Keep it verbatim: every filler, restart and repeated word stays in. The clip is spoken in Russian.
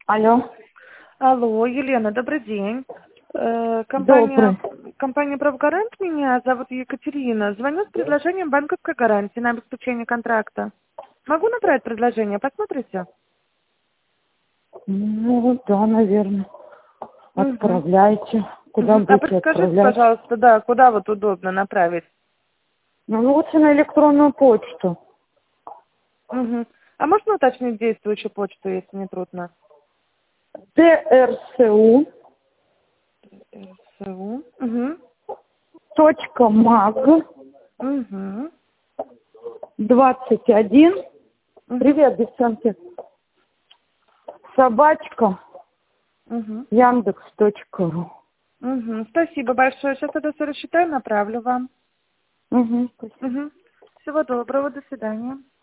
Алло. Алло, Елена, добрый день. Э, Компания, Добрый. компания «Правгарант», меня зовут Екатерина. Звоню с предложением банковской гарантии на обеспечение контракта. Могу направить предложение? Посмотрите. Ну, да, наверное. Мгм. Отправляйте. Куда Мгм. А будете подскажите, отправлять? пожалуйста, да, куда вот удобно направить? Ну, лучше на электронную почту. Мгм. А можно уточнить действующую почту, если не трудно? ТРСУ РСУ. Угу. точка маг Угу. двадцать один. Угу. Привет, девчонки. Собачка. Угу. Яндекс точка ру. Угу. Спасибо большое. Сейчас это все рассчитаю, направлю вам. Угу, спасибо. Угу. Всего доброго, до свидания.